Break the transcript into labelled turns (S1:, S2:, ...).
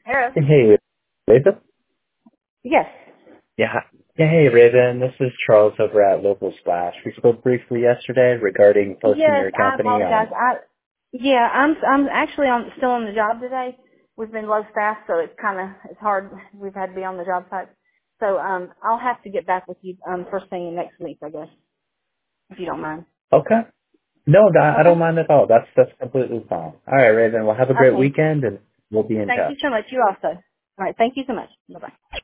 S1: Harris?
S2: Hey, Raven.
S1: Yes.
S2: Yeah. Yeah, hey, Raven. This is Charles over at Local Splash. We spoke briefly yesterday regarding posting
S1: Yes,
S2: your
S1: I
S2: company
S1: apologize.
S2: on.
S1: I'm actually still on the job today. We've been low staff, so it's hard. We've had to be on the job site. So I'll have to get back with you first thing next week, I guess, if you don't mind.
S2: Okay. No, I
S1: Okay.
S2: don't mind at all. That's completely fine. All right, Raven. Well, have a great
S1: Okay.
S2: weekend, and we'll be in
S1: Thank you
S2: touch.
S1: so much. You also. All right. Thank you so much. Bye bye.